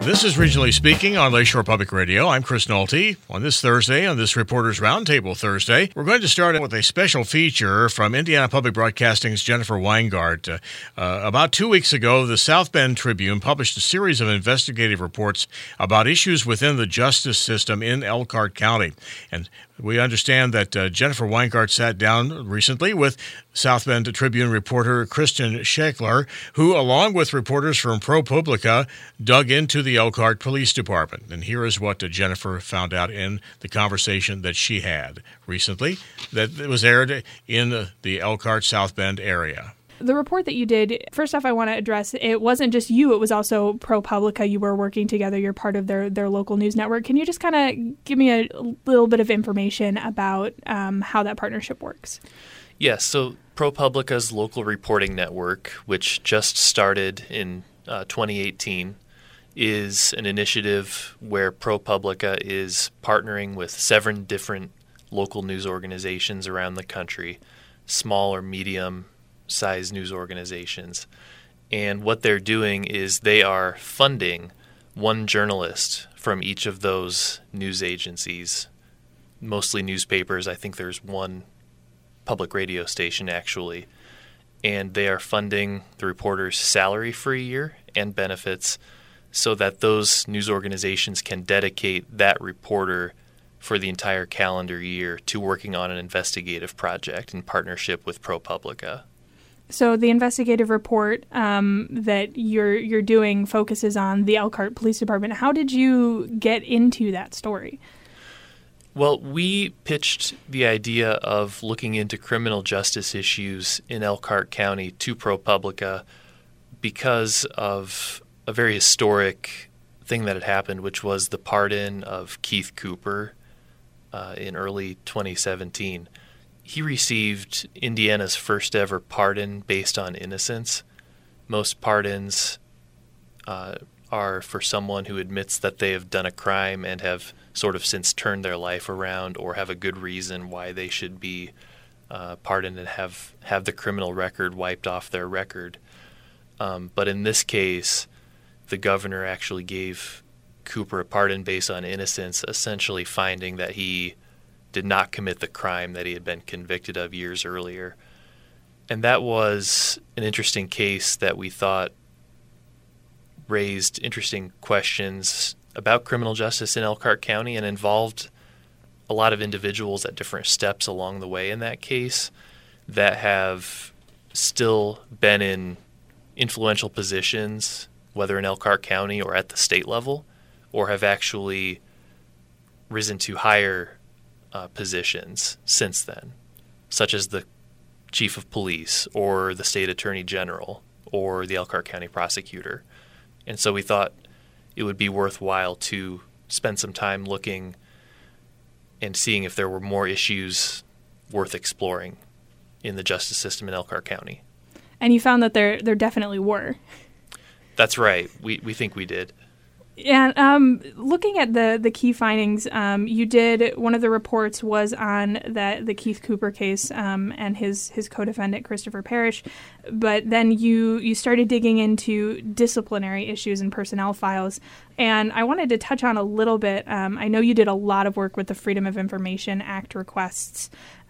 This is Regionally Speaking on Lakeshore Public Radio. I'm Chris Nolte. On this Thursday, on this Reporters Roundtable Thursday, we're going to start with a special feature from Indiana Public Broadcasting's Jennifer Weingart. About 2 weeks ago, the South Bend Tribune published a series of investigative reports about issues within the justice system in Elkhart County. And we understand that Jennifer Weingart sat down recently with South Bend Tribune reporter Kristen Schekler, who, along with reporters from ProPublica, dug into the Elkhart Police Department. And here is what Jennifer found out in the conversation that she had recently that was aired in the Elkhart South Bend area. The report that you did, first off, I want to address, it wasn't just you, it was also ProPublica. You were working together. You're part of their local news network. Can you just kind of give me a little bit of information about how that partnership works? Yes, so ProPublica's local reporting network, which just started in 2018, is an initiative where ProPublica is partnering with 7 different local news organizations around the country, small or medium-sized news organizations. And what they're doing is they are funding one journalist from each of those news agencies, mostly newspapers. I think there's one public radio station, actually. And they are funding the reporter's salary for a year and benefits so that those news organizations can dedicate that reporter for the entire calendar year to working on an investigative project in partnership with ProPublica. So the investigative report that you're doing focuses on the Elkhart Police Department. How did you get into that story? Well, we pitched the idea of looking into criminal justice issues in Elkhart County to ProPublica because of a very historic thing that had happened, which was the pardon of Keith Cooper in early 2017. He received Indiana's first ever pardon based on innocence. Most pardons are for someone who admits that they have done a crime and have sort of since turned their life around or have a good reason why they should be pardoned and have the criminal record wiped off their record. But in this case, the governor actually gave Cooper a pardon based on innocence, essentially finding that he did not commit the crime that he had been convicted of years earlier. And that was an interesting case that we thought raised interesting questions about criminal justice in Elkhart County and involved a lot of individuals at different steps along the way in that case that have still been in influential positions, whether in Elkhart County or at the state level, or have actually risen to higher positions since then, such as the chief of police or the state attorney general or the Elkhart County prosecutor. And so we thought it would be worthwhile to spend some time looking and seeing if there were more issues worth exploring in the justice system in Elkhart County. And you found that there definitely were. That's right. We think we did. And looking at the key findings, you did, one of the reports was on the Keith Cooper case and his co-defendant, Christopher Parrish. But then you started digging into disciplinary issues and personnel files. And I wanted to touch on a little bit. I know you did a lot of work with the Freedom of Information Act requests.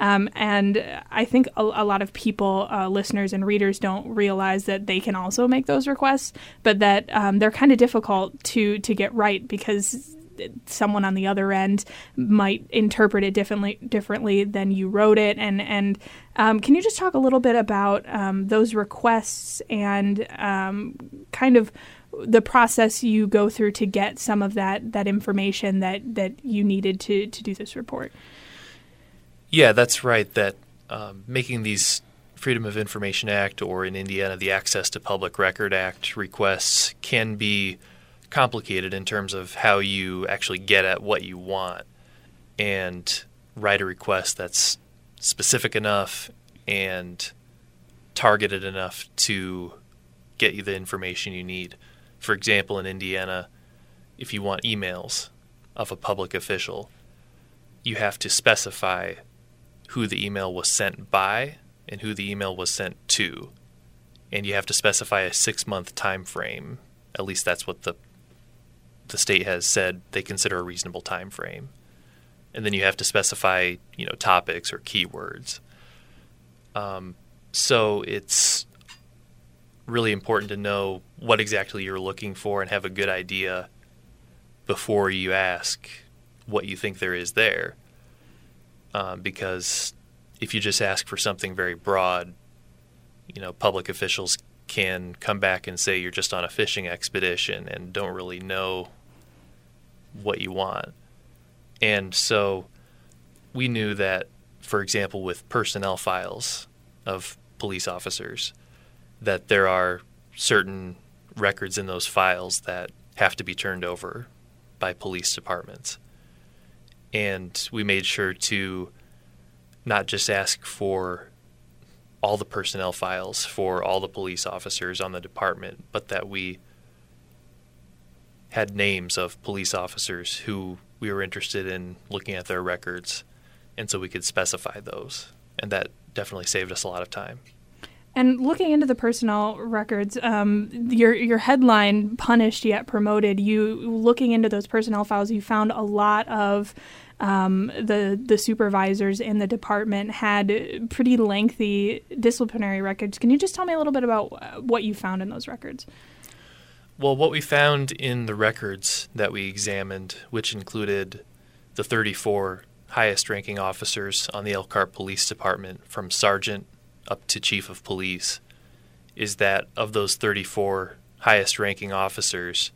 And I think a lot of people, listeners and readers, don't realize that they can also make those requests, but that they're kind of difficult to get right because someone on the other end might interpret it differently than you wrote it. And can you just talk a little bit about those requests and kind of the process you go through to get some of that information that you needed to do this report? Yeah, that's right, that making these Freedom of Information Act, or in Indiana, the Access to Public Record Act requests can be complicated in terms of how you actually get at what you want and write a request that's specific enough and targeted enough to get you the information you need. For example, in Indiana, if you want emails of a public official, you have to specify who the email was sent by and who the email was sent to. And you have to specify a 6-month time frame. At least that's what the the state has said they consider a reasonable time frame. And then you have to specify, topics or keywords. So it's really important to know what exactly you're looking for and have a good idea before you ask what you think there is there. Because if you just ask for something very broad, public officials can come back and say you're just on a fishing expedition and don't really know what you want. And so we knew that, for example, with personnel files of police officers, that there are certain records in those files that have to be turned over by police departments. And we made sure to not just ask for all the personnel files for all the police officers on the department, but that we had names of police officers who we were interested in looking at their records, and so we could specify those. And that definitely saved us a lot of time. And looking into the personnel records, your headline, "Punished Yet Promoted," looking into those personnel files, you found a lot of the supervisors in the department had pretty lengthy disciplinary records. Can you just tell me a little bit about what you found in those records? Well, what we found in the records that we examined, which included the 34 highest-ranking officers on the Elkhart Police Department, from sergeant up to chief of police, is that of those 34 highest-ranking officers,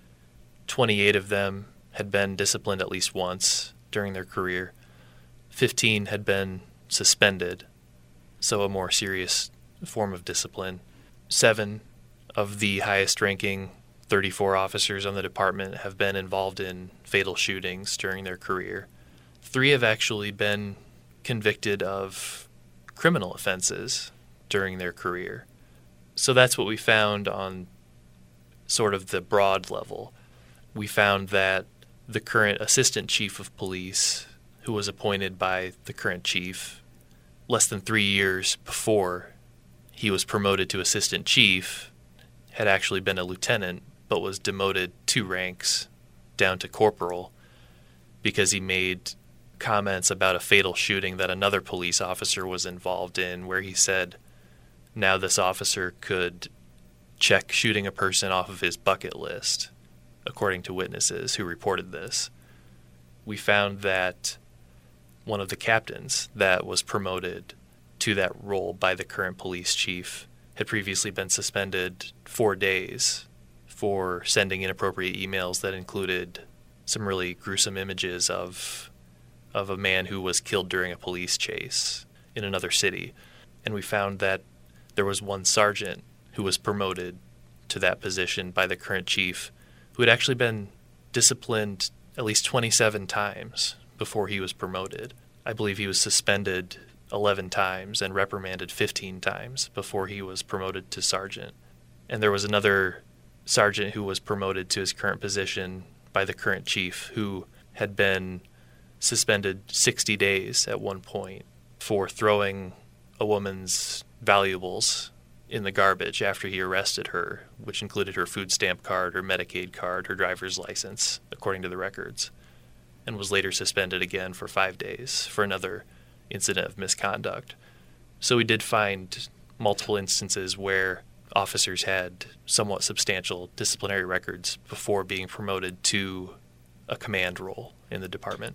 28 of them had been disciplined at least once during their career. 15 had been suspended, so a more serious form of discipline. 7 of the highest-ranking 34 officers on the department have been involved in fatal shootings during their career. 3 have actually been convicted of criminal offenses during their career. So that's what we found on sort of the broad level. We found that the current assistant chief of police, who was appointed by the current chief less than 3 years before he was promoted to assistant chief, had actually been a lieutenant, but was demoted 2 ranks down to corporal because he made comments about a fatal shooting that another police officer was involved in, where he said now this officer could check shooting a person off of his bucket list, according to witnesses who reported this. We found that one of the captains that was promoted to that role by the current police chief had previously been suspended 4 days for sending inappropriate emails that included some really gruesome images of a man who was killed during a police chase in another city. And we found that there was one sergeant who was promoted to that position by the current chief who had actually been disciplined at least 27 times before he was promoted. I believe he was suspended 11 times and reprimanded 15 times before he was promoted to sergeant. And there was another sergeant who was promoted to his current position by the current chief who had been suspended 60 days at one point for throwing a woman's valuables in the garbage after he arrested her, which included her food stamp card, her Medicaid card, her driver's license, according to the records, and was later suspended again for 5 days for another incident of misconduct. So we did find multiple instances where officers had somewhat substantial disciplinary records before being promoted to a command role in the department.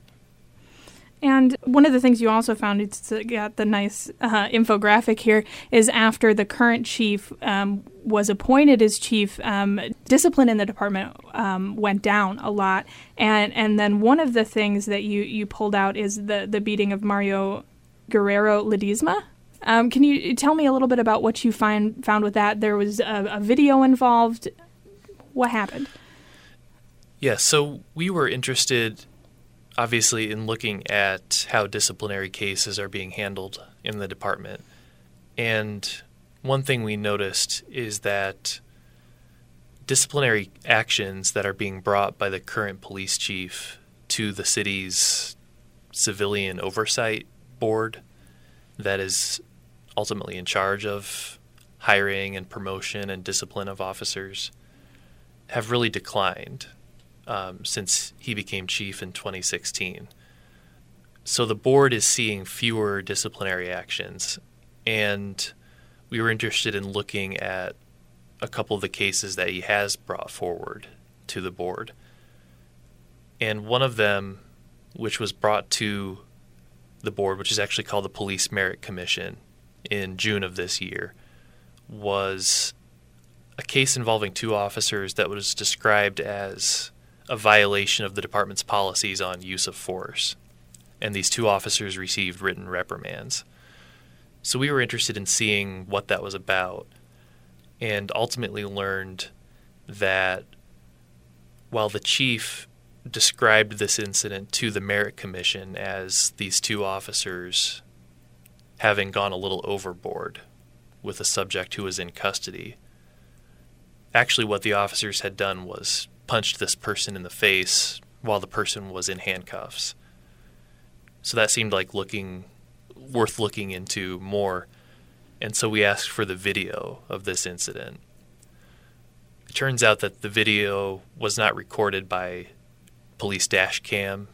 And one of the things you also found, it's got the nice infographic here, is after the current chief was appointed as chief, discipline in the department went down a lot. And then one of the things that you pulled out is the beating of Mario Guerrero Ledesma. Can you tell me a little bit about what you found with that? There was a video involved. What happened? Yeah, so we were interested, obviously, in looking at how disciplinary cases are being handled in the department. And one thing we noticed is that disciplinary actions that are being brought by the current police chief to the city's civilian oversight board that is ultimately in charge of hiring and promotion and discipline of officers have really declined since he became chief in 2016. So the board is seeing fewer disciplinary actions, and we were interested in looking at a couple of the cases that he has brought forward to the board. And one of them, which was brought to the board, which is actually called the Police Merit Commission in June of this year, was a case involving two officers that was described as a violation of the department's policies on use of force. And these two officers received written reprimands. So we were interested in seeing what that was about, and ultimately learned that while the chief described this incident to the Merit Commission as these two officers having gone a little overboard with a subject who was in custody, actually what the officers had done was punched this person in the face while the person was in handcuffs. So that seemed like worth looking into more, and so we asked for the video of this incident. It turns out that the video was not recorded by police dash cam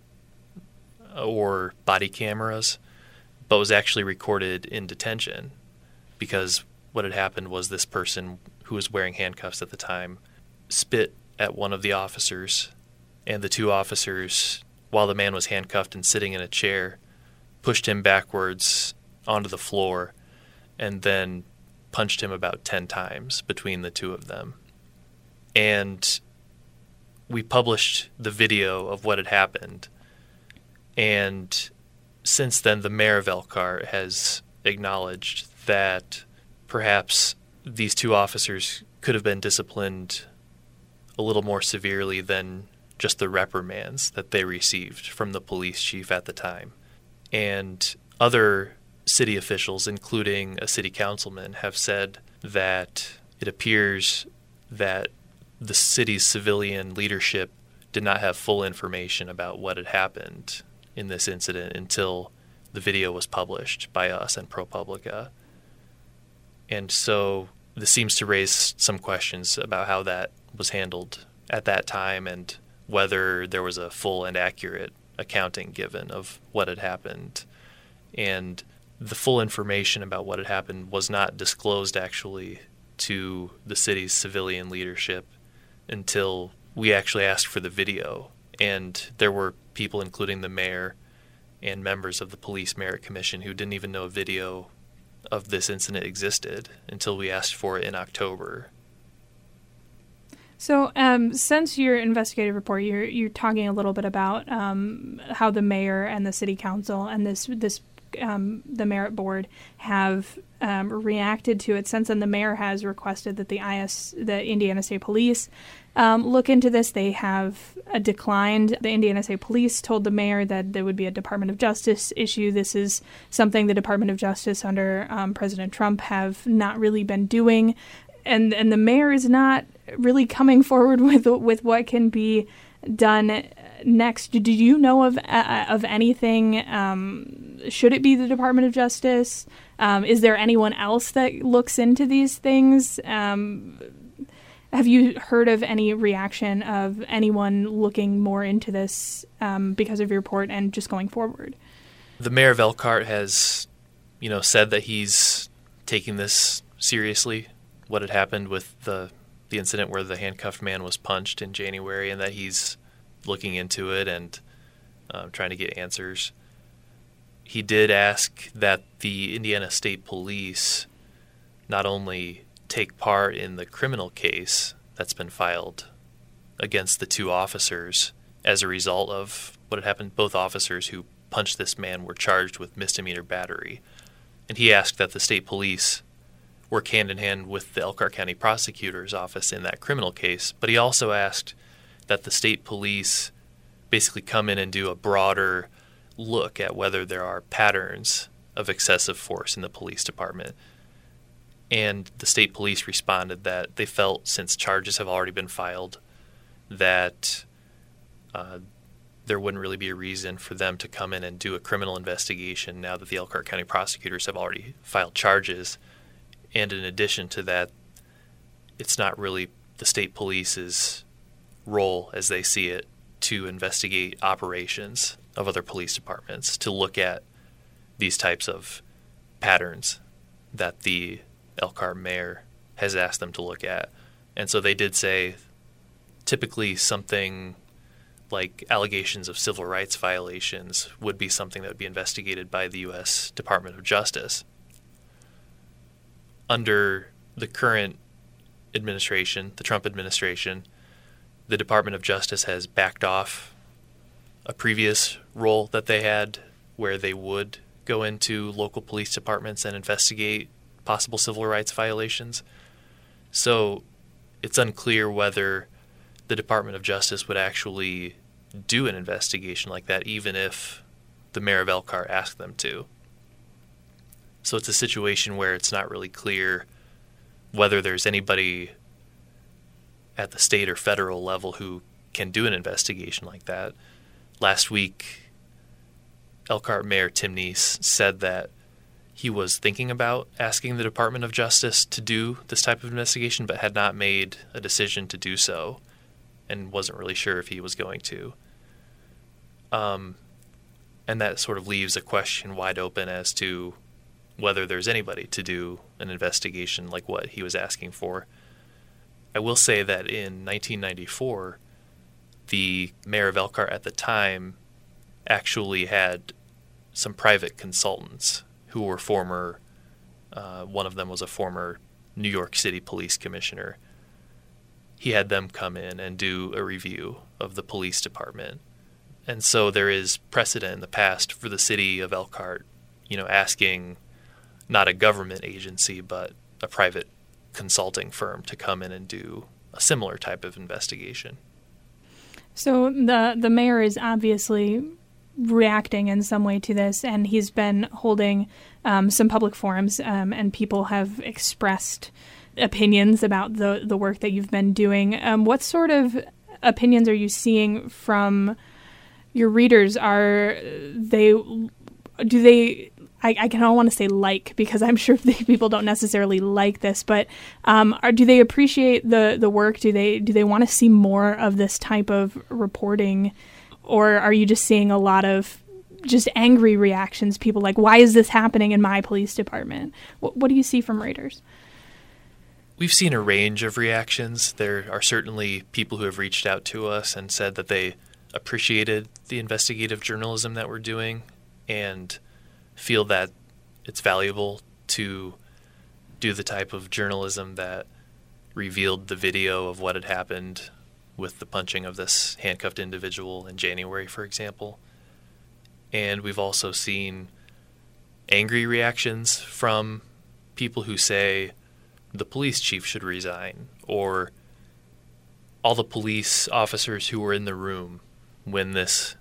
or body cameras, but was actually recorded in detention, because what had happened was this person, who was wearing handcuffs at the time, spit at one of the officers, and the two officers, while the man was handcuffed and sitting in a chair, pushed him backwards onto the floor and then punched him about 10 times between the two of them. And we published the video of what had happened, and since then the mayor of Elkhart has acknowledged that perhaps these two officers could have been disciplined a little more severely than just the reprimands that they received from the police chief at the time. And other city officials, including a city councilman, have said that it appears that the city's civilian leadership did not have full information about what had happened in this incident until the video was published by us and ProPublica. And so this seems to raise some questions about how that was handled at that time and whether there was a full and accurate accounting given of what had happened. And the full information about what had happened was not disclosed actually to the city's civilian leadership until we actually asked for the video. And there were people, including the mayor and members of the Police Merit Commission, who didn't even know a video of this incident existed until we asked for it in October. So, since your investigative report, you're talking a little bit about how the mayor and the city council and the merit board have reacted to it. Since then, the mayor has requested that the Indiana State Police look into this. They have declined. The Indiana State Police told the mayor that there would be a Department of Justice issue. This is something the Department of Justice under President Trump have not really been doing, and the mayor is not really coming forward with what can be done next. Do you know of anything? Should it be the Department of Justice? Is there anyone else that looks into these things? Have you heard of any reaction of anyone looking more into this because of your report and just going forward? The mayor of Elkhart has, said that he's taking this seriously, what had happened with the incident where the handcuffed man was punched in January, and that he's looking into it and trying to get answers. He did ask that the Indiana State Police not only take part in the criminal case that's been filed against the two officers as a result of what had happened. Both officers who punched this man were charged with misdemeanor battery. And he asked that the state police work hand in hand with the Elkhart County Prosecutor's Office in that criminal case. But he also asked that the state police basically come in and do a broader look at whether there are patterns of excessive force in the police department. And the state police responded that they felt, since charges have already been filed, that there wouldn't really be a reason for them to come in and do a criminal investigation now that the Elkhart County prosecutors have already filed charges. And in addition to that, it's not really the state police's role, as they see it, to investigate operations of other police departments, to look at these types of patterns that the Elkhart mayor has asked them to look at. And so they did say typically something like allegations of civil rights violations would be something that would be investigated by the U.S. Department of Justice. Under the current administration, the Trump administration, the Department of Justice has backed off a previous role that they had where they would go into local police departments and investigate possible civil rights violations. So it's unclear whether the Department of Justice would actually do an investigation like that, even if the mayor of Elkhart asked them to. So it's a situation where it's not really clear whether there's anybody at the state or federal level who can do an investigation like that. Last week, Elkhart Mayor Tim Neese said that he was thinking about asking the Department of Justice to do this type of investigation, but had not made a decision to do so and wasn't really sure if he was going to. And that sort of leaves a question wide open as to whether there's anybody to do an investigation like what he was asking for. I will say that in 1994, the mayor of Elkhart at the time actually had some private consultants who were former, one of them was a former New York City police commissioner. He had them come in and do a review of the police department. And so there is precedent in the past for the city of Elkhart, asking not a government agency, but a private consulting firm to come in and do a similar type of investigation. So the mayor is obviously reacting in some way to this, and he's been holding some public forums, and people have expressed opinions about the work that you've been doing. What sort of opinions are you seeing from your readers? I don't want to say because I'm sure people don't necessarily like this, but do they appreciate the work? Do they want to see more of this type of reporting, or are you just seeing a lot of just angry reactions? People like, why is this happening in my police department? What do you see from readers? We've seen a range of reactions. There are certainly people who have reached out to us and said that they appreciated the investigative journalism that we're doing and feel that it's valuable to do the type of journalism that revealed the video of what had happened with the punching of this handcuffed individual in January, for example. And we've also seen angry reactions from people who say the police chief should resign, or all the police officers who were in the room when this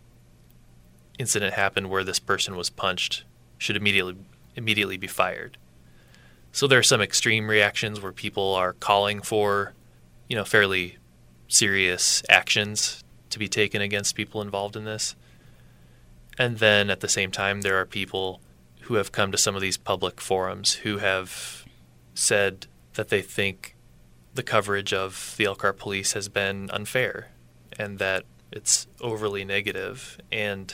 incident happened where this person was punched should immediately be fired. So there are some extreme reactions where people are calling for, fairly serious actions to be taken against people involved in this. And then at the same time, there are people who have come to some of these public forums who have said that they think the coverage of the Elkhart police has been unfair and that it's overly negative, and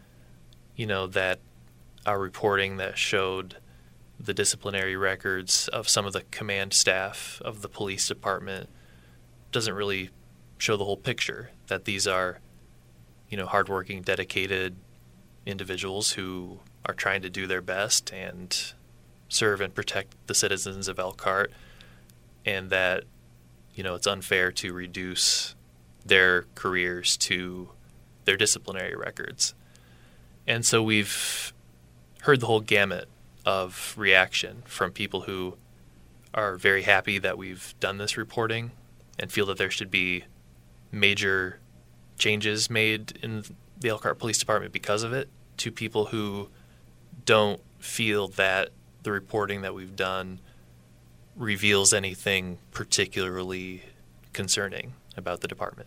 that our reporting that showed the disciplinary records of some of the command staff of the police department doesn't really show the whole picture, that these are, hardworking, dedicated individuals who are trying to do their best and serve and protect the citizens of Elkhart, and that, it's unfair to reduce their careers to their disciplinary records. And so we've heard the whole gamut of reaction from people who are very happy that we've done this reporting and feel that there should be major changes made in the Elkhart Police Department because of it, to people who don't feel that the reporting that we've done reveals anything particularly concerning about the department.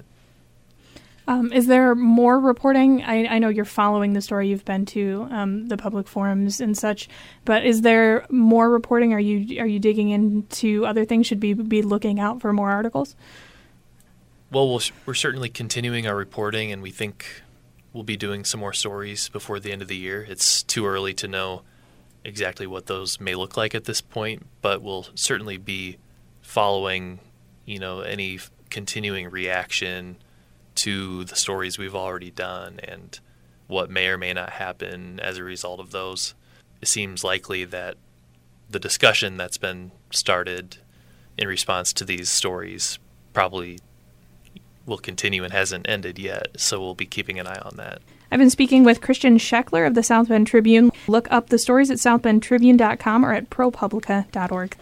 Is there more reporting? I know you're following the story. You've been to the public forums and such, but is there more reporting? Are you digging into other things? Should we be looking out for more articles? Well, we're certainly continuing our reporting, and we think we'll be doing some more stories before the end of the year. It's too early to know exactly what those may look like at this point, but we'll certainly be following, any continuing reaction to the stories we've already done and what may or may not happen as a result of those. It seems likely that the discussion that's been started in response to these stories probably will continue and hasn't ended yet, so we'll be keeping an eye on that. I've been speaking with Christian Scheckler of the South Bend Tribune. Look up the stories at southbendtribune.com or at propublica.org.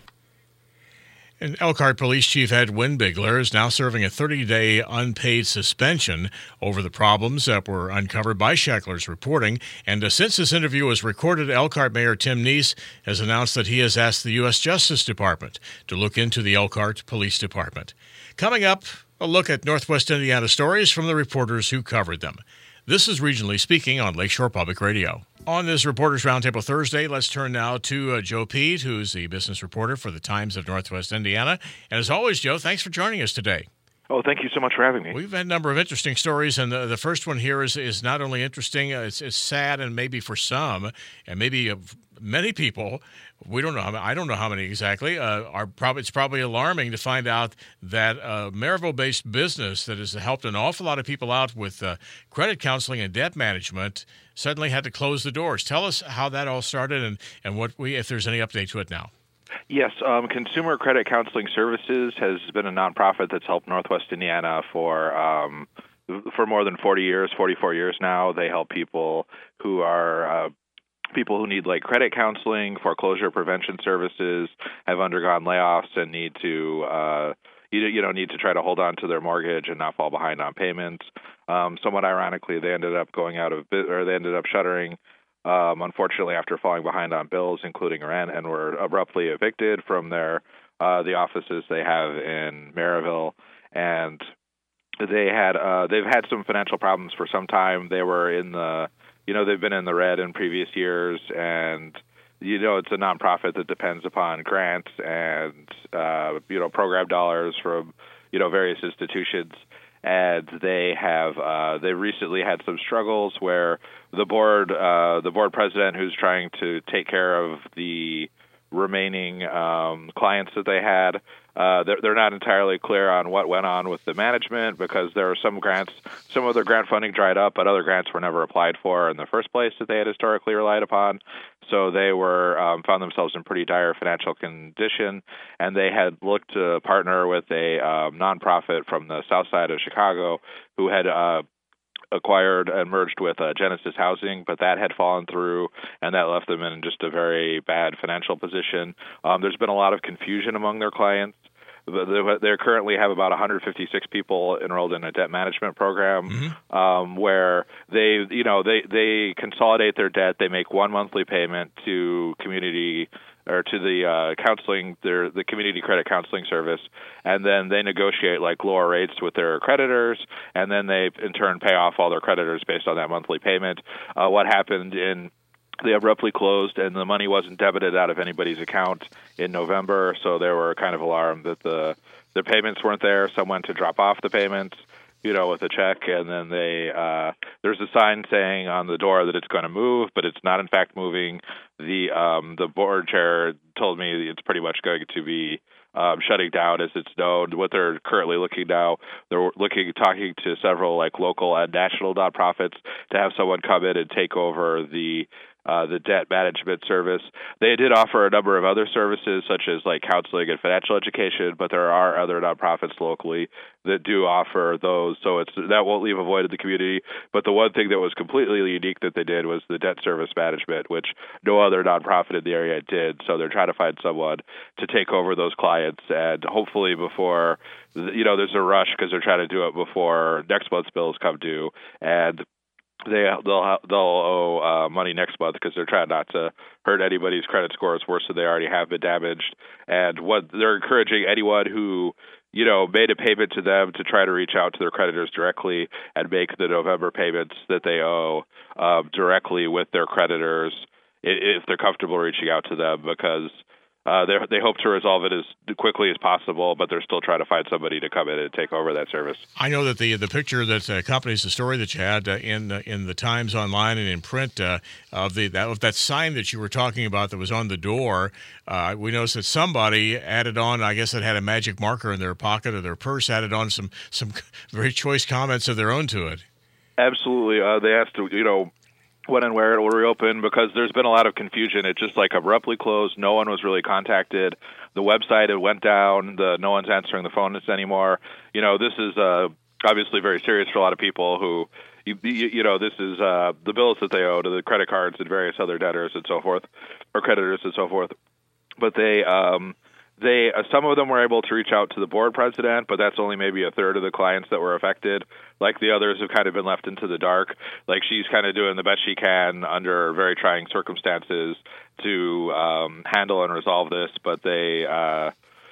And Elkhart Police Chief Ed Winbigler is now serving a 30-day unpaid suspension over the problems that were uncovered by Scheckler's reporting. And since this interview was recorded, Elkhart Mayor Tim Neese has announced that he has asked the U.S. Justice Department to look into the Elkhart Police Department. Coming up, a look at Northwest Indiana stories from the reporters who covered them. This is Regionally Speaking on Lakeshore Public Radio. On this Reporters Roundtable Thursday, let's turn now to Joe Pete, who's the business reporter for the Times of Northwest Indiana. And as always, Joe, thanks for joining us today. Oh, thank you so much for having me. We've had a number of interesting stories, and the first one here is not only interesting, it's sad, and maybe for some, and maybe many people, we don't know. I don't know how many exactly. It's probably alarming to find out that a Maryville-based business that has helped an awful lot of people out with credit counseling and debt management suddenly had to close the doors. Tell us how that all started, and if there's any update to it now. Yes, Consumer Credit Counseling Services has been a nonprofit that's helped Northwest Indiana for more than 44 years now. They help people who are people who need credit counseling, foreclosure prevention services, have undergone layoffs, and need to need to try to hold on to their mortgage and not fall behind on payments. Somewhat ironically, they ended up shuttering. Unfortunately, after falling behind on bills, including rent, and were abruptly evicted from the offices they have in Maryville, and they've had some financial problems for some time. They were they've been in the red in previous years, and it's a nonprofit that depends upon grants and program dollars from various institutions. And they recently had some struggles where the board president, who's trying to take care of the remaining clients that they had, they're not entirely clear on what went on with the management, because there are some of their grant funding dried up, but other grants were never applied for in the first place that they had historically relied upon. So they found themselves in pretty dire financial condition, and they had looked to partner with a nonprofit from the south side of Chicago who had acquired and merged with Genesis Housing, but that had fallen through, and that left them in just a very bad financial position. There's been a lot of confusion among their clients. They currently have about 156 people enrolled in a debt management program, where they consolidate their debt. They make one monthly payment to community or to the counseling, the community credit counseling service, and then they negotiate lower rates with their creditors, and then they in turn pay off all their creditors based on that monthly payment. What happened they abruptly closed, and the money wasn't debited out of anybody's account in November, so they were kind of alarmed that the payments weren't there. Some went to drop off the payments, with a check, and then there's a sign saying on the door that it's going to move, but it's not in fact moving. The board chair told me it's pretty much going to be shutting down as it's known. What they're currently looking now, talking to several local and national nonprofits to have someone come in and take over the debt management service. They did offer a number of other services, such as counseling and financial education, but there are other nonprofits locally that do offer those, so that won't leave a void in the community. But the one thing that was completely unique that they did was the debt service management, which no other nonprofit in the area did. So they're trying to find someone to take over those clients, and hopefully before, there's a rush because they're trying to do it before next month's bills come due, and they'll owe money next month because they're trying not to hurt anybody's credit scores worse than they already have been damaged. And what they're encouraging anyone who made a payment to them to try to reach out to their creditors directly and make the November payments that they owe directly with their creditors if they're comfortable reaching out to them, because they hope to resolve it as quickly as possible, but they're still trying to find somebody to come in and take over that service. I know that the picture that accompanies the story that you had in the Times Online and in print of that sign that you were talking about that was on the door, we noticed that somebody added on, I guess, that had a magic marker in their pocket or their purse, added on some very choice comments of their own to it. Absolutely, they asked when and where it will reopen, because there's been a lot of confusion. It just abruptly closed. No one was really contacted. The website, it went down. No one's answering the phone anymore. This is obviously very serious for a lot of people who, this is the bills that they owe to the credit cards and various other debtors and so forth, or creditors and so forth. But they some of them were able to reach out to the board president, but that's only maybe a third of the clients that were affected. Like the others have kind of been left into the dark. Like she's kind of doing the best she can under very trying circumstances to handle and resolve this. But there's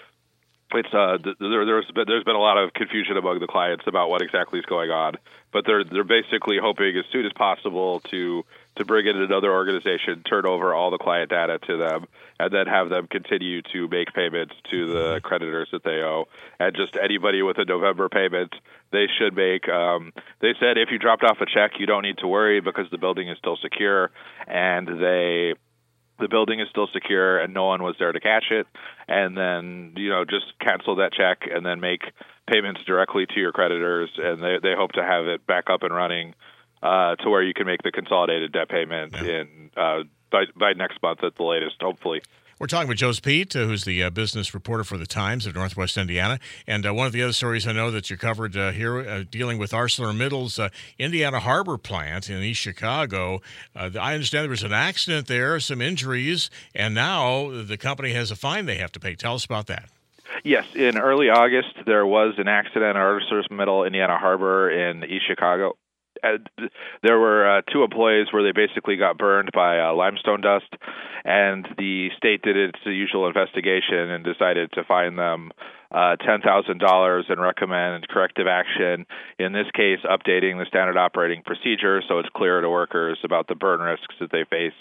been a lot of confusion among the clients about what exactly is going on. But they're basically hoping as soon as possible to bring in another organization, turn over all the client data to them, and then have them continue to make payments to the creditors that they owe. And just anybody with a November payment, they should make. They said if you dropped off a check, you don't need to worry because the building is still secure, and the building is still secure, and no one was there to catch it. And then just cancel that check and then make payments directly to your creditors, and they hope to have it back up and running to where you can make the consolidated debt payment in by next month at the latest, hopefully. We're talking with Joe Speed, who's the business reporter for the Times of Northwest Indiana. And one of the other stories I know that you covered here dealing with ArcelorMittal's Indiana Harbor plant in East Chicago. I understand there was an accident there, some injuries, and now the company has a fine they have to pay. Tell us about that. Yes, in early August, there was an accident at ArcelorMittal Indiana Harbor in East Chicago. There were two employees where they basically got burned by limestone dust, and the state did its usual investigation and decided to fine them $10,000 and recommend corrective action, in this case updating the standard operating procedure so it's clear to workers about the burn risks that they face.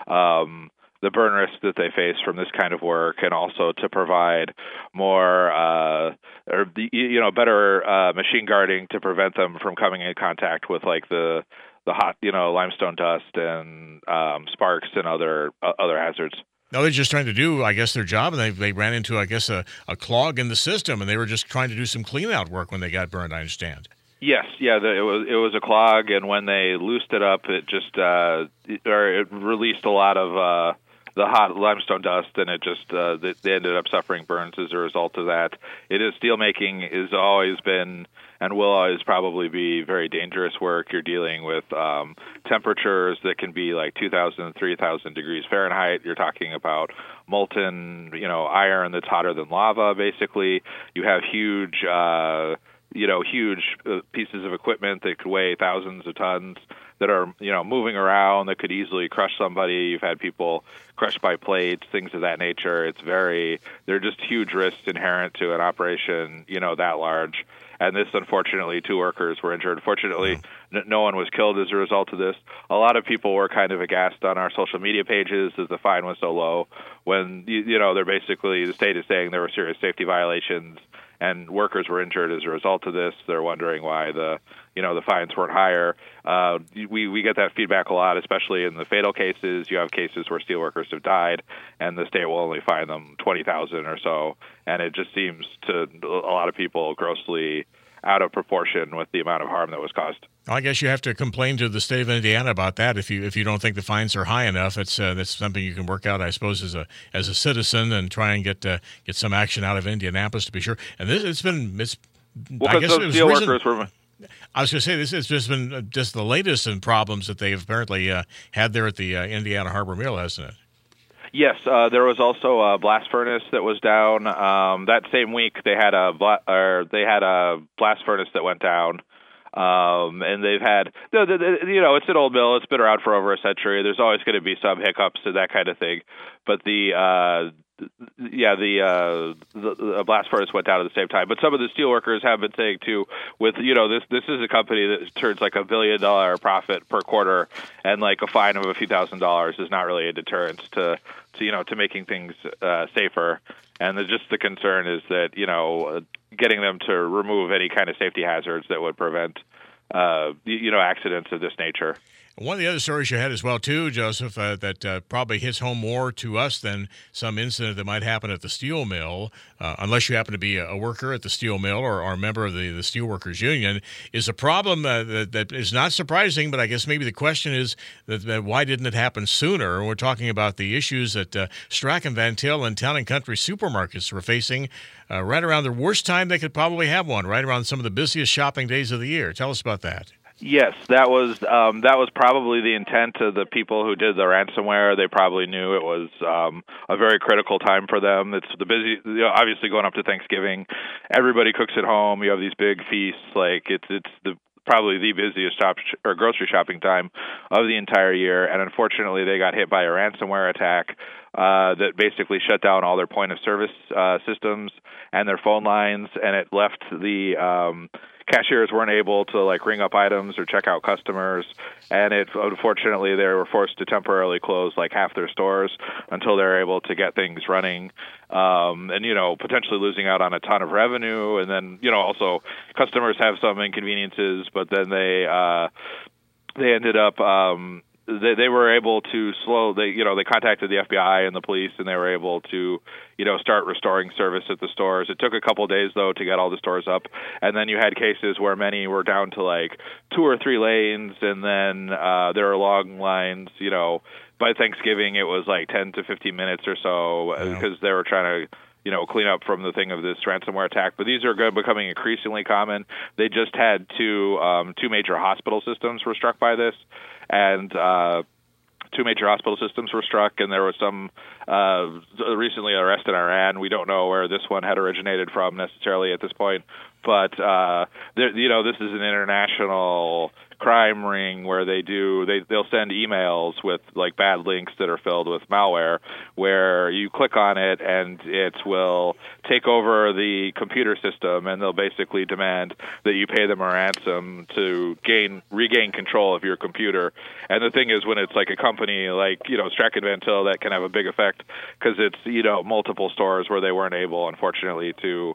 From this kind of work, and also to provide more better machine guarding to prevent them from coming in contact with the hot limestone dust and sparks and other hazards. No, they're just trying to do, I guess, their job, and they ran into, I guess, a clog in the system, and they were just trying to do some clean-out work when they got burned, I understand. Yes, it was a clog, and when they loosed it up, it just it released a lot of the hot limestone dust, and it just they ended up suffering burns as a result of that. Steelmaking has always been and will always probably be very dangerous work. You're dealing with temperatures that can be like 2,000, 3,000 degrees Fahrenheit. You're talking about molten, iron that's hotter than lava. Basically, you have huge pieces of equipment that could weigh thousands of tons that are, moving around that could easily crush somebody. You've had people crushed by plates, things of that nature. They're just huge risks inherent to an operation, that large. And this, unfortunately, 2 workers were injured. Fortunately, no one was killed as a result of this. A lot of people were kind of aghast on our social media pages as the fine was so low when, they're basically, the state is saying there were serious safety violations and workers were injured as a result of this. They're wondering why the fines weren't higher. We get that feedback a lot, especially in the fatal cases. You have cases where steelworkers have died, and the state will only fine them $20,000 or so, and it just seems to a lot of people grossly out of proportion with the amount of harm that was caused. I guess you have to complain to the state of Indiana about that if you don't think the fines are high enough. That's something you can work out, I suppose, as a citizen and try and get some action out of Indianapolis to be sure. And I guess those steelworkers were. I was going to say this has just been just the latest in problems that they've apparently had there at the Indiana Harbor Mill, hasn't it? Yes, there was also a blast furnace that was down. That same week, they had a blast furnace that went down. And they've had, it's an old mill. It's been around for over a century. There's always going to be some hiccups and that kind of thing. But the blast furnace went down at the same time. But some of the steel workers have been saying too, with this is a company that turns like $1 billion profit per quarter, and like a fine of a few $1,000s is not really a deterrent to making things safer. And the concern is that getting them to remove any kind of safety hazards that would prevent accidents of this nature. One of the other stories you had as well, too, Joseph, that probably hits home more to us than some incident that might happen at the steel mill, unless you happen to be a worker at the steel mill or a member of the Steelworkers Union, is a problem that is not surprising, but I guess maybe the question is that why didn't it happen sooner? We're talking about the issues that Strachan Van Til and Town and Country supermarkets were facing right around the worst time they could probably have one, right around some of the busiest shopping days of the year. Tell us about that. Yes, that was probably the intent of the people who did the ransomware. They probably knew it was a very critical time for them. It's the busy, obviously going up to Thanksgiving. Everybody cooks at home. You have these big feasts. Like it's probably the busiest grocery shopping time of the entire year. And unfortunately, they got hit by a ransomware attack that basically shut down all their point of service systems and their phone lines, and it left the cashiers weren't able to ring up items or check out customers, and unfortunately they were forced to temporarily close half their stores until they're able to get things running, and potentially losing out on a ton of revenue. And then also customers have some inconveniences, but then they ended up they were able to they contacted the FBI and the police, and they were able to start restoring service at the stores. It took a couple of days though to get all the stores up, and then you had cases where many were down to 2 or 3 lanes, and then there were long lines. By Thanksgiving it was 10 to 15 minutes or so, because they were trying to clean up from the thing of this ransomware attack. But these are becoming increasingly common. They just had two major hospital systems were struck by this, and 2 major hospital systems were struck, and there was some recently arrested in Iran. We don't know where this one had originated from necessarily at this point, but this is an international crime ring where they'll send emails with bad links that are filled with malware, where you click on it and it will take over the computer system, and they'll basically demand that you pay them a ransom to regain control of your computer. And the thing is, when it's a company like Strachan Van Til, that can have a big effect, because it's multiple stores where they weren't able, unfortunately, to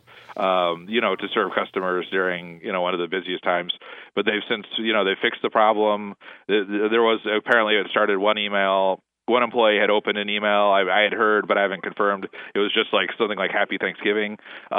to serve customers during one of the busiest times. But they've since they fixed the problem. There was apparently it started one email. One employee had opened an email. I had heard, but I haven't confirmed. It was just something like Happy Thanksgiving,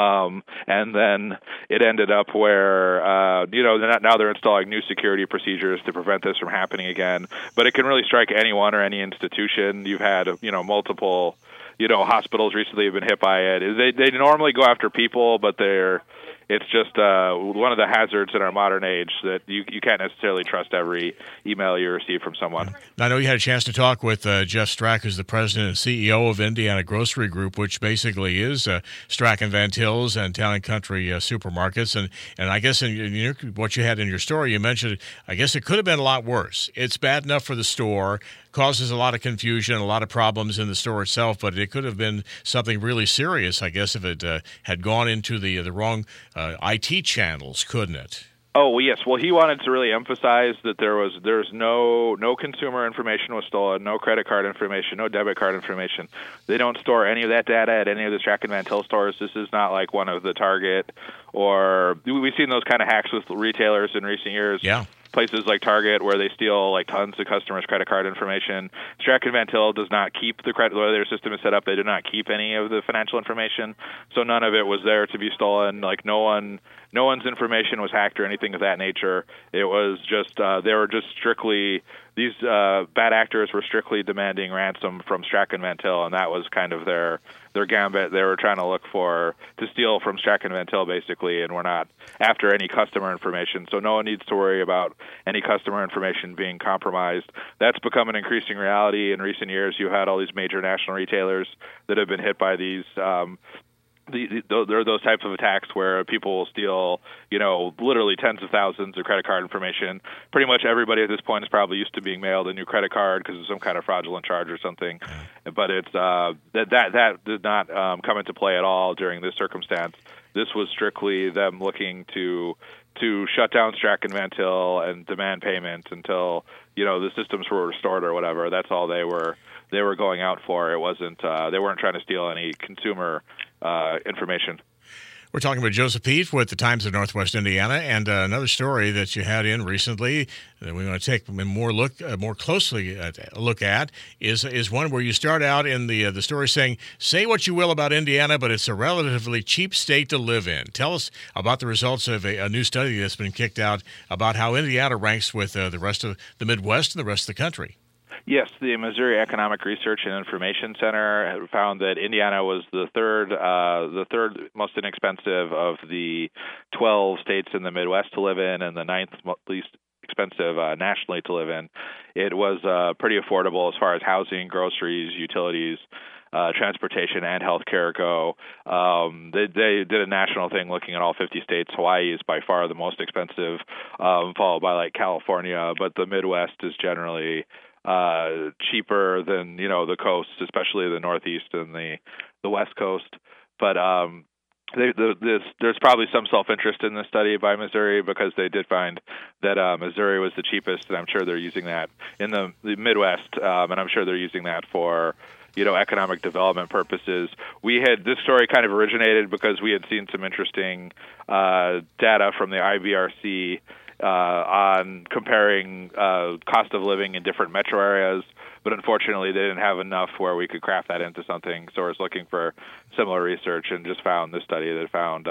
and then it ended up where now they're installing new security procedures to prevent this from happening again. But it can really strike anyone or any institution. You've had multiple hospitals recently have been hit by it. They normally go after people, but it's just one of the hazards in our modern age that you can't necessarily trust every email you receive from someone. I know you had a chance to talk with Jeff Strack, who's the president and CEO of Indiana Grocery Group, which basically is Strachan Van Til's and Town and Country supermarkets. And I guess in what you had in your story, you mentioned, I guess it could have been a lot worse. It's bad enough for the store, causes a lot of confusion, a lot of problems in the store itself, but it could have been something really serious, I guess, if it had gone into the wrong IT channels, couldn't it? Oh, yes. Well, he wanted to really emphasize that there's no consumer information was stolen, no credit card information, no debit card information. They don't store any of that data at any of the Strachan Van Til stores. This is not like one of the Target, or we've seen those kind of hacks with retailers in recent years. Yeah. Places like Target, where they steal tons of customers' credit card information. Strachan Van Til does not keep the credit. The way their system is set up, they do not keep any of the financial information, so none of it was there to be stolen. No one's information was hacked or anything of that nature. It was just they were just strictly, these bad actors were strictly demanding ransom from Strachan Van Til, and that was kind of their gambit. They were trying to look to steal from Strachan Van Til, basically, and we're not after any customer information. So no one needs to worry about any customer information being compromised. That's become an increasing reality in recent years. You had all these major national retailers that have been hit by these there are those types of attacks where people will steal, literally tens of thousands of credit card information. Pretty much everybody at this point is probably used to being mailed a new credit card because of some kind of fraudulent charge or something. But it's that did not come into play at all during this circumstance. This was strictly them looking to shut down Strachan Van Til and demand payment until the systems were restored or whatever. That's all they were going out for. It wasn't they weren't trying to steal any consumer information. We're talking with Joseph Peet with the Times of Northwest Indiana, and another story that you had in recently that we want to take more closely look at is one where you start out in the story saying, "Say what you will about Indiana, but it's a relatively cheap state to live in." Tell us about the results of a new study that's been kicked out about how Indiana ranks with the rest of the Midwest and the rest of the country. Yes, the Missouri Economic Research and Information Center found that Indiana was the third most inexpensive of the 12 states in the Midwest to live in, and the ninth least expensive nationally to live in. It was pretty affordable as far as housing, groceries, utilities, transportation, and healthcare go. They did a national thing looking at all 50 states. Hawaii is by far the most expensive, followed by like California, but the Midwest is generally cheaper than the coast, especially the Northeast and the West Coast. But there's probably some self-interest in this study by Missouri because they did find that Missouri was the cheapest, and I'm sure they're using that in the Midwest, and I'm sure they're using that for economic development purposes. This story kind of originated because we had seen some interesting data from the IVRC on comparing cost of living in different metro areas, but unfortunately they didn't have enough where we could craft that into something. So I was looking for similar research and just found this study that found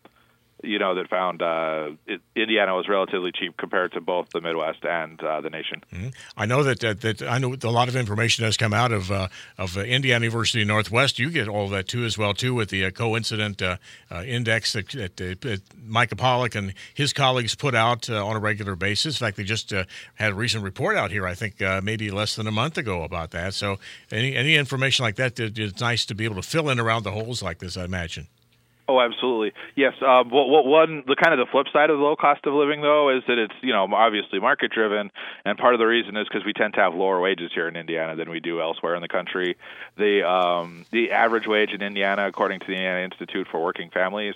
Indiana was relatively cheap compared to both the Midwest and the nation. Mm-hmm. I know that I know a lot of information has come out of Indiana University Northwest. You get all of that too, with the coincident index that Micah Pollock and his colleagues put out on a regular basis. In fact, they just had a recent report out here, I think maybe less than a month ago about that. So any information like that, it's nice to be able to fill in around the holes like this, I imagine. Oh, absolutely. Yes. The flip side of the low cost of living, though, is that it's, obviously market driven. And part of the reason is because we tend to have lower wages here in Indiana than we do elsewhere in the country. The average wage in Indiana, according to the Indiana Institute for Working Families,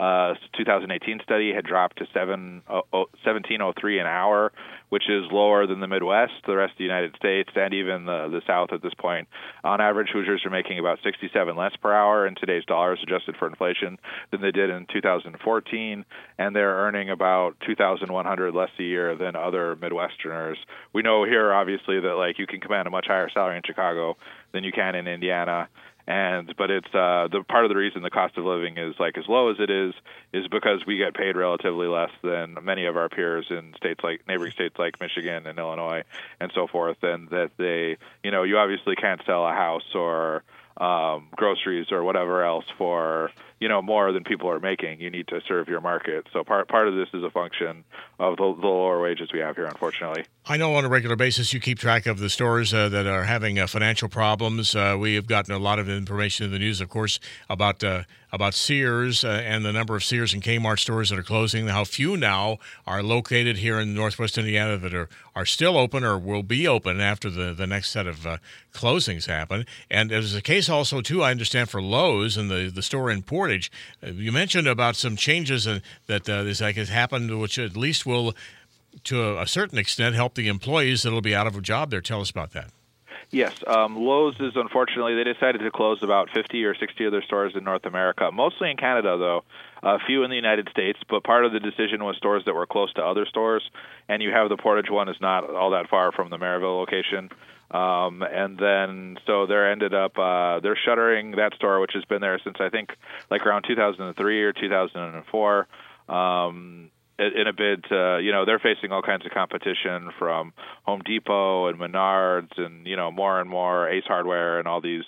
2018 study had dropped to $17.03 an hour, which is lower than the Midwest, the rest of the United States, and even the South at this point. On average, Hoosiers are making about $67 less per hour in today's dollars, adjusted for inflation, than they did in 2014, and they're earning about $2,100 less a year than other Midwesterners. We know here, obviously, that you can command a much higher salary in Chicago than you can in Indiana. But it's the part of the reason the cost of living is as low as it is because we get paid relatively less than many of our peers in neighboring states like Michigan and Illinois and so forth, and that you obviously can't sell a house or groceries or whatever else for more than people are making. You need to serve your market. So part of this is a function of the lower wages we have here, unfortunately. I know on a regular basis you keep track of the stores that are having financial problems. We have gotten a lot of information in the news, of course, about Sears and the number of Sears and Kmart stores that are closing, how few now are located here in Northwest Indiana that are still open or will be open after the next set of closings happen. And there's a case also, too, I understand, for Lowe's and the store in Portage. You mentioned about some changes that this has happened, which at least will, to a certain extent, help the employees that will be out of a job there. Tell us about that. Yes, Lowe's is unfortunately, they decided to close about 50 or 60 of their stores in North America, mostly in Canada, though, a few in the United States, but part of the decision was stores that were close to other stores, and you have the Portage one is not all that far from the Maryville location. And then, so they're shuttering that store, which has been there since I think around 2003 or 2004. In a bid to, they're facing all kinds of competition from Home Depot and Menards and, more and more Ace Hardware and all these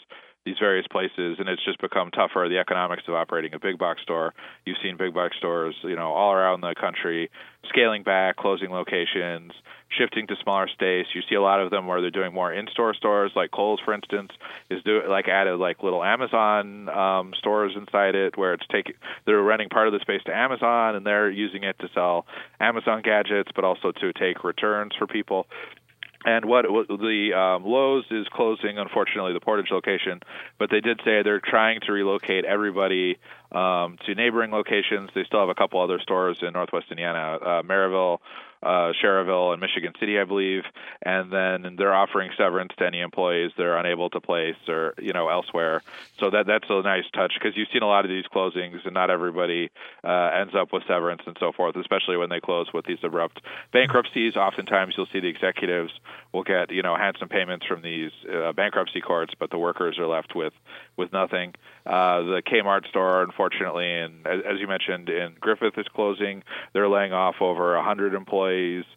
these various places, and it's just become tougher. The economics of operating a big box store. You've seen big box stores, all around the country, scaling back, closing locations, shifting to smaller space. You see a lot of them where they're doing more in-store stores, like Kohl's, for instance, is added little Amazon stores inside it, where they're renting part of the space to Amazon, and they're using it to sell Amazon gadgets, but also to take returns for people. And what the Lowe's is closing, unfortunately, the Portage location, but they did say they're trying to relocate everybody to neighboring locations. They still have a couple other stores in Northwest Indiana, Maryville, Schererville, and Michigan City, I believe, and then they're offering severance to any employees they're unable to place or elsewhere. So that's a nice touch, because you've seen a lot of these closings, and not everybody ends up with severance and so forth, especially when they close with these abrupt bankruptcies. Oftentimes, you'll see the executives will get handsome payments from these bankruptcy courts, but the workers are left with nothing. The Kmart store, unfortunately, and as you mentioned, in Griffith is closing. They're laying off over 100 employees,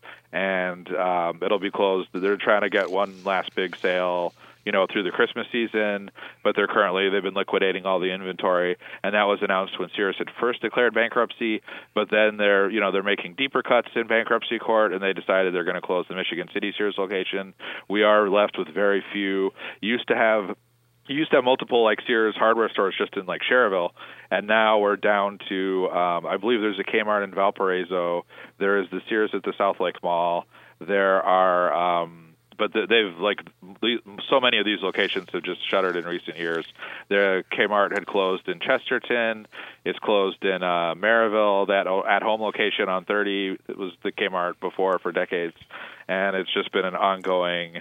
and it'll be closed. They're trying to get one last big sale, through the Christmas season, but they've been liquidating all the inventory, and that was announced when Sears had first declared bankruptcy. But then they're making deeper cuts in bankruptcy court, and they decided they're going to close the Michigan City Sears location. We are left with very few. You used to have multiple Sears hardware stores just in Schererville, and now we're down to I believe there's a Kmart in Valparaiso. There is the Sears at the South Lake Mall. There are but they've so many of these locations have just shuttered in recent years. The Kmart had closed in Chesterton. It's closed in Maryville. That at-home location on 30, it was the Kmart before for decades, and it's just been an ongoing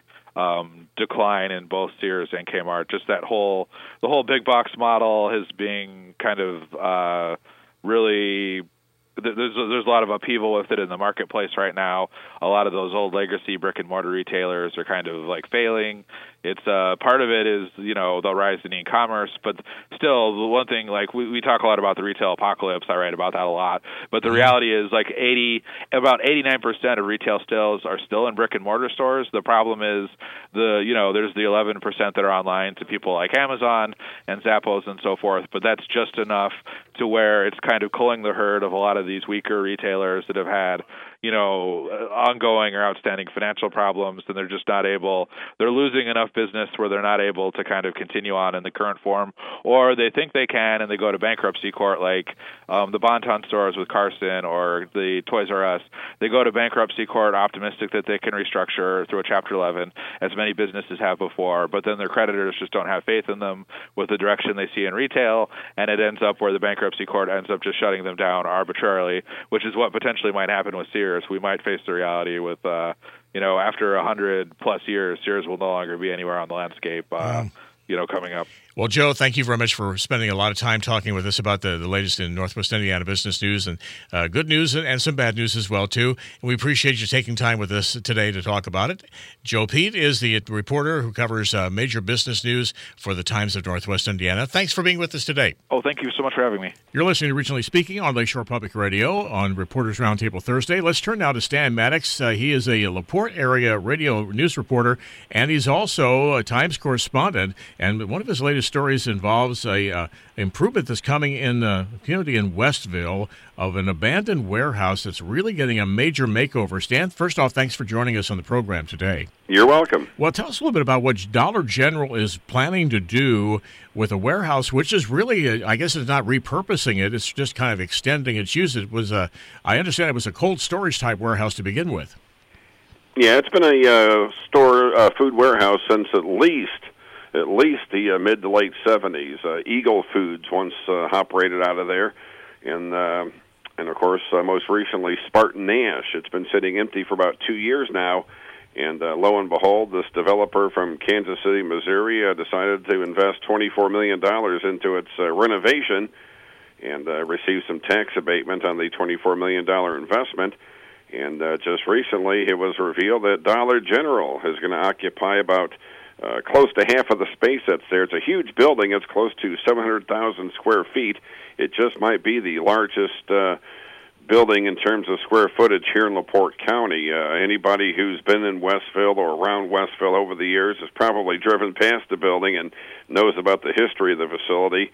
decline in both Sears and Kmart. Just the whole big box model is being kind of really. There's a lot of upheaval with it in the marketplace right now. A lot of those old legacy brick and mortar retailers are kind of failing. It's part of it is the rise in e-commerce, but still the one thing we talk a lot about the retail apocalypse. I write about that a lot, but the reality is about 89% of retail sales are still in brick and mortar stores. The problem is there's the 11% that are online to people like Amazon and Zappos and so forth, but that's just enough to where it's kind of culling the herd of a lot of these weaker retailers that have had ongoing or outstanding financial problems, and they're just not able. They're losing enough business where they're not able to kind of continue on in the current form, or they think they can and they go to bankruptcy court, like the Bon-Ton stores with Carson or the Toys R Us. They go to bankruptcy court optimistic that they can restructure through a Chapter 11, as many businesses have before, but then their creditors just don't have faith in them with the direction they see in retail, and it ends up where the bankruptcy court ends up just shutting them down arbitrarily, which is what potentially might happen with Sears. We might face the reality with, after 100+ years, Sears will no longer be anywhere on the landscape, coming up. Well, Joe, thank you very much for spending a lot of time talking with us about the latest in Northwest Indiana business news, and good news and some bad news as well, too. And we appreciate you taking time with us today to talk about it. Joe Pete is the reporter who covers major business news for the Times of Northwest Indiana. Thanks for being with us today. Oh, thank you so much for having me. You're listening to Regionally Speaking on Lakeshore Public Radio on Reporters Roundtable Thursday. Let's turn now to Stan Maddox. He is a LaPorte area radio news reporter, and he's also a Times correspondent. And one of his latest stories involves a improvement that's coming in the community in Westville of an abandoned warehouse that's really getting a major makeover. Stan, first off, thanks for joining us on the program today. You're welcome. Well, tell us a little bit about what Dollar General is planning to do with a warehouse, which is really, I guess it's not repurposing it, it's just kind of extending its use. It was I understand it was a cold storage type warehouse to begin with. Yeah, it's been a food warehouse since at least the mid to late 70s. Eagle Foods once operated out of there, and of course most recently Spartan Nash. It's been sitting empty for about 2 years now, and lo and behold, this developer from Kansas City, Missouri, decided to invest $24 million into its renovation, and receive some tax abatement on the $24 million investment. And just recently, it was revealed that Dollar General is going to occupy about close to half of the space that's there. It's a huge building. It's close to 700,000 square feet. It just might be the largest building in terms of square footage here in LaPorte County. Anybody who's been in Westville or around Westville over the years has probably driven past the building and knows about the history of the facility.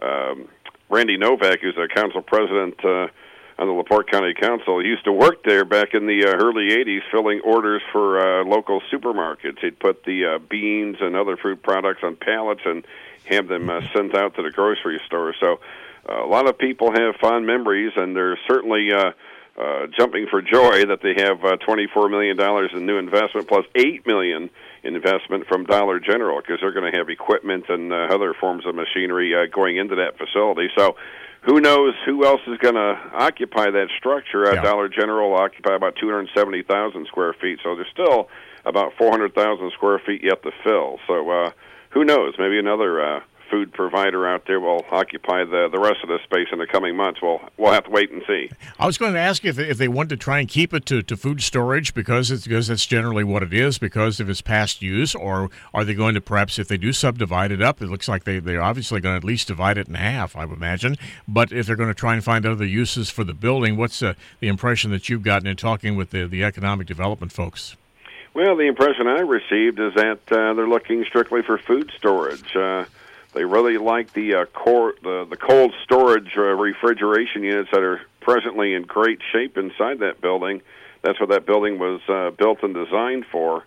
Randy Novak, who's a council president on the LaPorte County Council, used to work there back in the early 80s filling orders for local supermarkets. He'd put the beans and other fruit products on pallets and have them sent out to the grocery store. So a lot of people have fond memories, and they're certainly jumping for joy that they have $24 million in new investment plus $8 million in investment from Dollar General, because they're going to have equipment and other forms of machinery going into that facility. So who knows who else is going to occupy that structure. Dollar General will occupy about 270,000 square feet, so there's still about 400,000 square feet yet to fill. So who knows? Maybe another food provider out there will occupy the rest of the space in the coming months. We'll have to wait and see. I was going to ask you if they want to try and keep it to food storage because that's generally what it is because of its past use, or are they going to perhaps, if they do subdivide it up, it looks like they're obviously going to at least divide it in half, I would imagine. But if they're going to try and find other uses for the building, what's the impression that you've gotten in talking with the economic development folks? Well, the impression I received is that they're looking strictly for food storage. They really like the cold storage refrigeration units that are presently in great shape inside that building. That's what that building was built and designed for.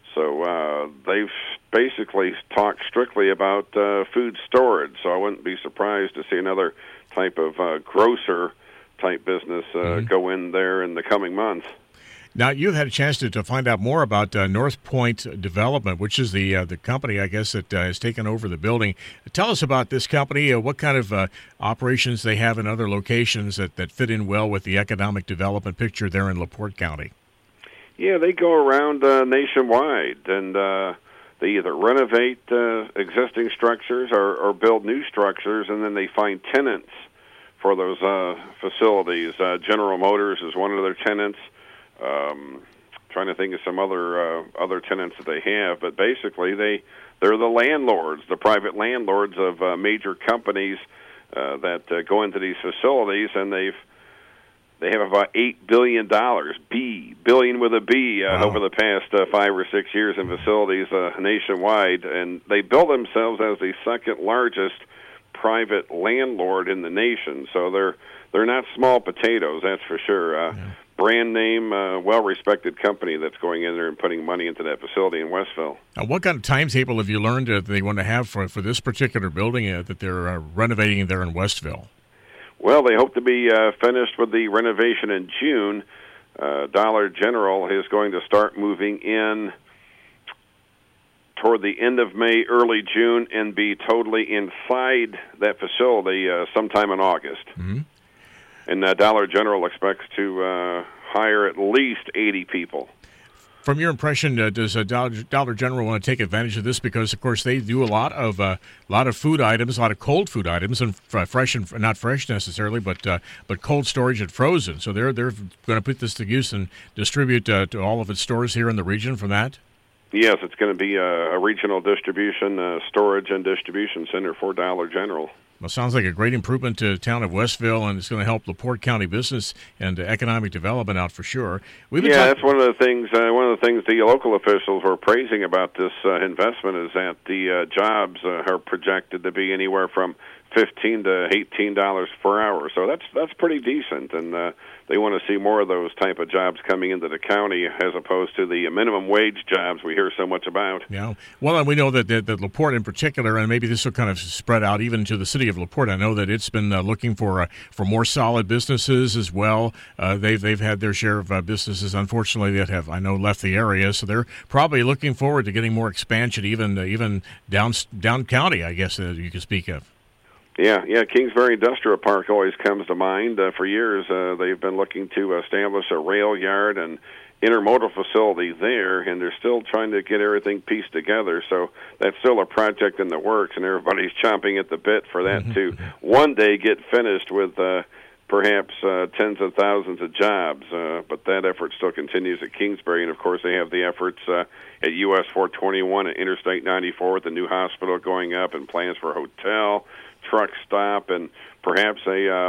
So they've basically talked strictly about food storage. So I wouldn't be surprised to see another type of grocer-type business go in there in the coming months. Now, you've had a chance to find out more about North Point Development, which is the company, I guess, that has taken over the building. Tell us about this company, what kind of operations they have in other locations that fit in well with the economic development picture there in LaPorte County. Yeah, they go around nationwide, and they either renovate existing structures or build new structures, and then they find tenants for those facilities. General Motors is one of their tenants. Trying to think of some other tenants that they have, but basically they're the landlords, the private landlords of major companies that go into these facilities, and they have about $8 billion, billion with a B, Wow. over the past 5 or 6 years in facilities nationwide, and they build themselves as the second largest private landlord in the nation. So they're not small potatoes, that's for sure. Brand name, well-respected company that's going in there and putting money into that facility in Westville. What kind of timetable have you learned that they want to have for this particular building that they're renovating there in Westville? Well, they hope to be finished with the renovation in June. Dollar General is going to start moving in toward the end of May, early June, and be totally inside that facility sometime in August. Mm-hmm. And Dollar General expects to hire at least 80 people. From your impression, does Dollar General want to take advantage of this? Because, of course, they do a lot of food items, a lot of cold food items, and fresh and not fresh necessarily, but cold storage and frozen. So they're going to put this to use and distribute to all of its stores here in the region from that? Yes, it's going to be a regional distribution, storage and distribution center for Dollar General. Well, sounds like a great improvement to the town of Westville, and it's going to help LaPorte County business and economic development out for sure. That's one of the things. The local officials were praising about this investment is that the jobs are projected to be anywhere from $15 to $18 per hour. So that's pretty decent, and they want to see more of those type of jobs coming into the county as opposed to the minimum wage jobs we hear so much about. Yeah. Well, and we know that LaPorte in particular, and maybe this will kind of spread out even to the city of LaPorte. I know that it's been looking for more solid businesses as well. They've had their share of businesses, unfortunately, that have, I know, left the area. So they're probably looking forward to getting more expansion, even down county, I guess, you could speak of. Yeah, Kingsbury Industrial Park always comes to mind. For years, they've been looking to establish a rail yard and intermodal facility there, and they're still trying to get everything pieced together. So that's still a project in the works, and everybody's chomping at the bit for that to one day get finished with perhaps tens of thousands of jobs. But that effort still continues at Kingsbury, and of course they have the efforts at US 421 and Interstate 94 with the new hospital going up and plans for a hotel, truck stop, and perhaps a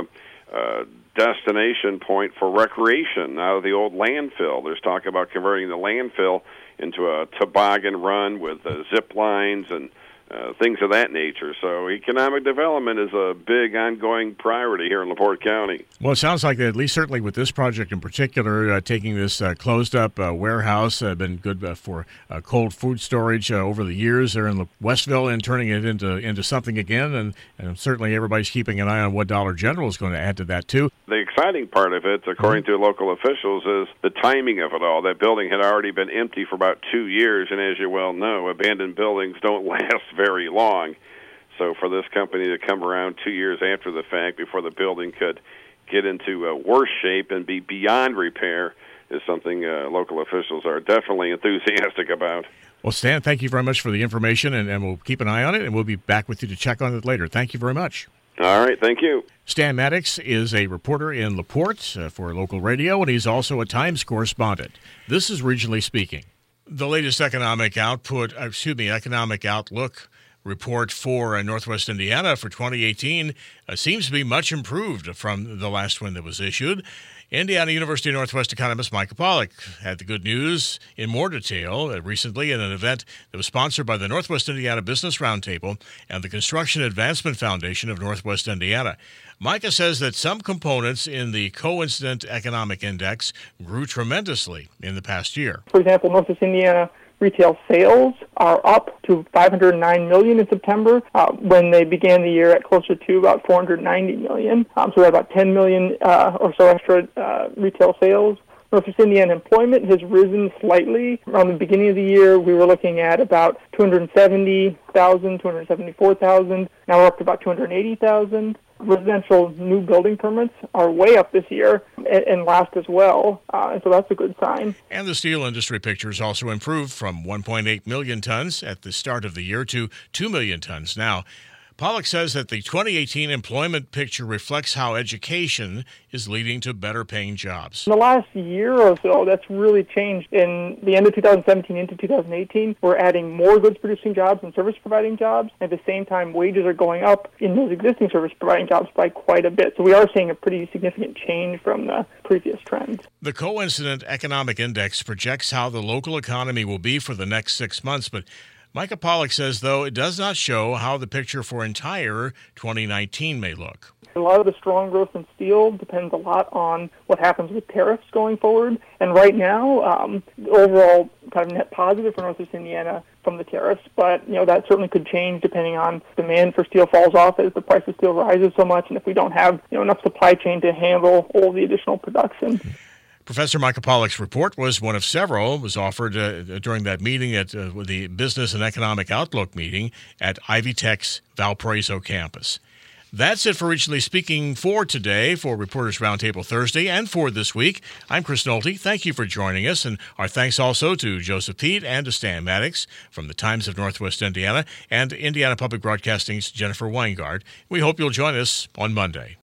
destination point for recreation out of the old landfill. There's talk about converting the landfill into a toboggan run with zip lines and things of that nature. So economic development is a big ongoing priority here in LaPorte County. Well, it sounds like, at least certainly with this project in particular, taking this closed-up warehouse, been good for cold food storage over the years there in Westville, and turning it into something again. And certainly everybody's keeping an eye on what Dollar General is going to add to that, too. The exciting part of it, according to local officials, is the timing of it all. That building had already been empty for about 2 years, and as you well know, abandoned buildings don't last very long. So for this company to come around 2 years after the fact, before the building could get into worse shape and be beyond repair, is something local officials are definitely enthusiastic about. Well, Stan, thank you very much for the information, and we'll keep an eye on it, and we'll be back with you to check on it later. Thank you very much. All right, thank you. Stan Maddox is a reporter in LaPorte for local radio, and he's also a Times correspondent. This is Regionally Speaking. The latest economic outlook report for Northwest Indiana for 2018 seems to be much improved from the last one that was issued. Indiana University Northwest economist Micah Pollock had the good news in more detail recently in an event that was sponsored by the Northwest Indiana Business Roundtable and the Construction Advancement Foundation of Northwest Indiana. Micah says that some components in the Coincident Economic Index grew tremendously in the past year. For example, Northwest Indiana retail sales are up to $509 million in September, when they began the year at closer to about $490 million. So we have about $10 million or so extra retail sales. Northwest Indiana employment has risen slightly. Around the beginning of the year, we were looking at about 270,000, 274,000. Now we're up to about 280,000. Residential new building permits are way up this year and last as well, and so that's a good sign. And the steel industry picture has also improved from 1.8 million tons at the start of the year to 2 million tons now. Pollock says that the 2018 employment picture reflects how education is leading to better-paying jobs. In the last year or so, that's really changed. In the end of 2017 into 2018, we're adding more goods-producing jobs and service-providing jobs. At the same time, wages are going up in those existing service-providing jobs by quite a bit. So we are seeing a pretty significant change from the previous trends. The Coincident Economic Index projects how the local economy will be for the next 6 months, but Micah Pollock says, though, it does not show how the picture for entire 2019 may look. A lot of the strong growth in steel depends a lot on what happens with tariffs going forward. And right now, overall kind of net positive for Northwest Indiana from the tariffs. But, that certainly could change depending on demand for steel falls off as the price of steel rises so much, and if we don't have enough supply chain to handle all the additional production. Professor Micah Pollock's report was one of several. It was offered during that meeting at the Business and Economic Outlook meeting at Ivy Tech's Valparaiso campus. That's it for Regionally Speaking for today, for Reporters Roundtable Thursday, and for this week. I'm Chris Nolte. Thank you for joining us, and our thanks also to Joseph Pete and to Stan Maddox from the Times of Northwest Indiana and Indiana Public Broadcasting's Jennifer Weingart. We hope you'll join us on Monday.